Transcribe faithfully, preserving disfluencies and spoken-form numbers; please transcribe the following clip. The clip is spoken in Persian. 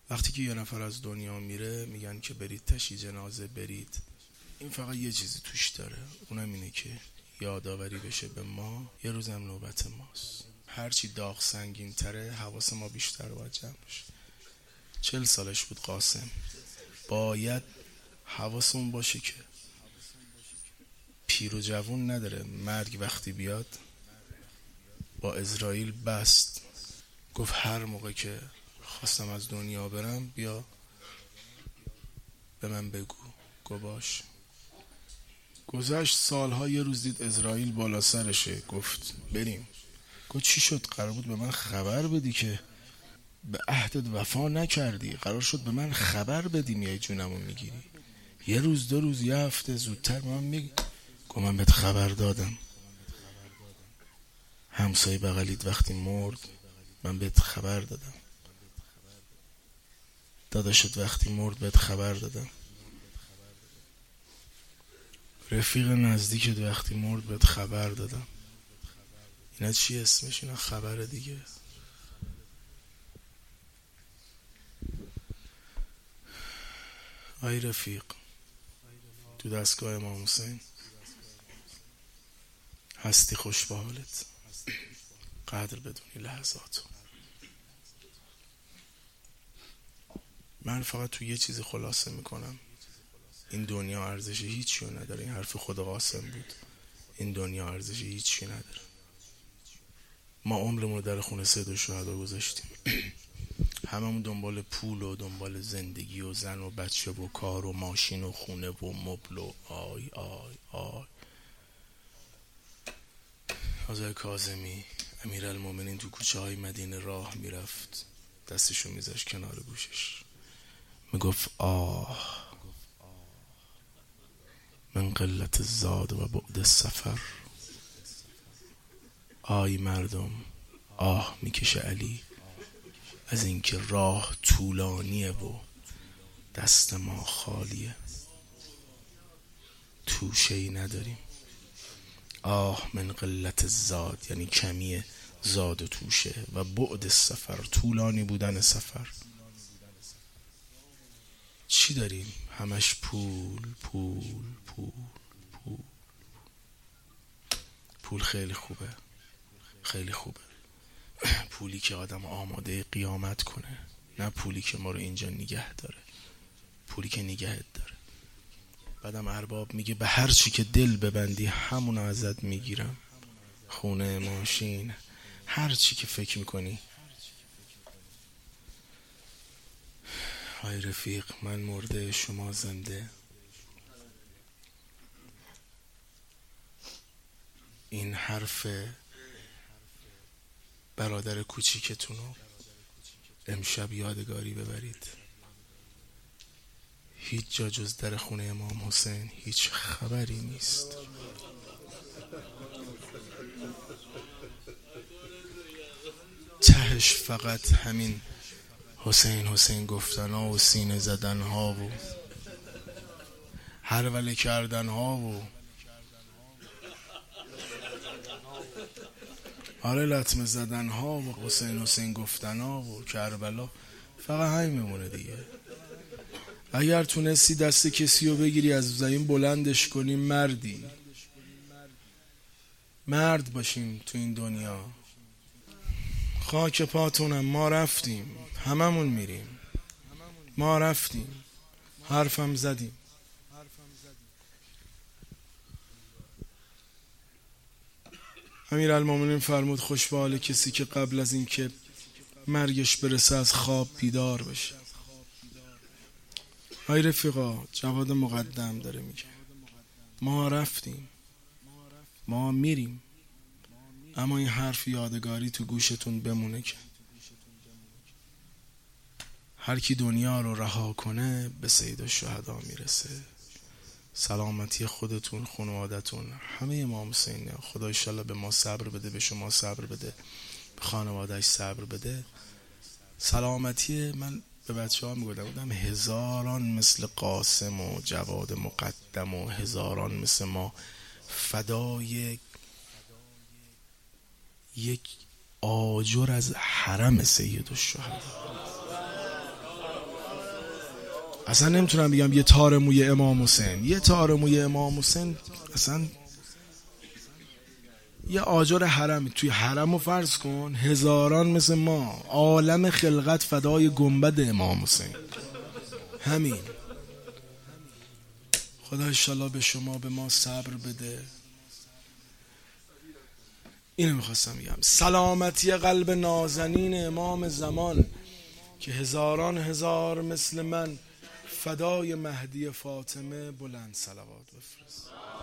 وقتی که یه نفر از دنیا میره میگن که برید تشییع جنازه برید، این فقط یه چیزی توش داره، اونم اینه که یادآوری بشه به ما یه روزم نوبت ماست. هرچی داغ سنگین تره حواس ما بیشتر باید جمع بشه. چل سالش بود قاسم، باید حواسمون باشه که پیر و جوون نداره. مرگ وقتی بیاد با اسرائیل بست، گفت هر موقع که خواستم از دنیا برم بیا به من بگو. گفت باش. گذشت سالها، یه روز دید اسرائیل بالا سرشه، گفت بریم. گفت چی شد؟ قرار بود به من خبر بدی که به عهدت وفا نکردی، قرار شد به من خبر بدی میای جونمو میگیری. یه روز دو روز یه هفته زودتر به من میگی. گفت من بهت خبر دادم، همسایه بغلیت وقتی مرد من بهت خبر دادم، داداشت وقتی مرد بهت خبر دادم، رفیق نزدیکت وقتی مرد بهت خبر دادم. اینا چی اسمش؟ اینا خبر دیگه. آی رفیق، تو دستگاه امام حسین هستی، خوش به حالت، قدر بدونی لحظاتو. من فقط تو یه چیزی خلاصه میکنم، این دنیا ارزش هیچی رو نداره. این حرف خود قاسم بود، این دنیا ارزش هیچی نداره. ما عمرمون رو در خونه سید الشهدا گذاشتیم، هممون دنبال پول و دنبال زندگی و زن و بچه و کار و ماشین و خونه و مبل و آی آی آی. آقای کاظمی امیرالمومنین تو کوچه های مدینه راه میرفت، دستشو میذاشت کنار گوشش، میگفت آه من قلت الزاد و بعد السفر. آی مردم، آه میکشه علی از اینکه راه طولانیه و دست ما خالیه، توشه‌ای نداریم. آه من قلت الزاد یعنی کمی زاد و توشه، و بعد السفر طولانی بودن سفر. چی داریم؟ همش پول پول پول پول. پول خیلی خوبه، خیلی خوبه، پولی که آدم آماده قیامت کنه، نه پولی که ما رو اینجا نگه داره. پولی که نگهت داره. بعدم ارباب میگه به هر چی که دل ببندی همونو ازت میگیرم، خونه، ماشین، هر چی که فکر میکنی. های رفیق، من مرده شما زنده. این حرف برادر کوچیکتونو امشب یادگاری ببرید. هیچ جا جز در خونه امام حسین هیچ خبری نیست. تهش فقط همین حسین حسین گفتن ها و سینه زدن ها و هروله کردن ها و آره لطمه زدن ها و حسین حسین گفتن ها و کربلا، فقط همین میمونه دیگه. اگر تونستی دست کسی رو بگیری از زمین بلندش کنی، مردی. مرد باشیم تو این دنیا. خاک پاتونم، ما رفتیم، هممون میریم، ما رفتیم، حرفم زدیم. امیرالمومنین فرمود خوش به حال کسی که قبل از این که مرگش برسه از خواب بیدار بشه. های رفیقا، جواد مقدم داره میگه ما رفتیم، ما میریم، اما این حرف یادگاری تو گوشتون بمونه که هر کی دنیا رو رها کنه به سید الشهدا میرسه. سلامتی خودتون، خانوادتون، همه امام حسین. خدا انشالله به ما صبر بده، به شما صبر بده، به خانوادهش صبر بده. سلامتی من به بچه ها میگودم بودم هزاران مثل قاسم و جواد مقدم و هزاران مثل ما فدای یک آجر از حرم سید الشهدا. اصلا نمیتونم بگم یه تار موی امام حسین. یه تار موی امام حسین اصلا یه آجر حرمی. توی حرم رو فرض کن هزاران مثل ما، عالم خلقت فدای گنبد امام حسین. همین. خدا انشالله به شما به ما صبر بده. اینو میخواستم بگم. سلامتی قلب نازنین امام زمان که هزاران هزار مثل من فدای مهدی فاطمه، بلند صلوات بفرست.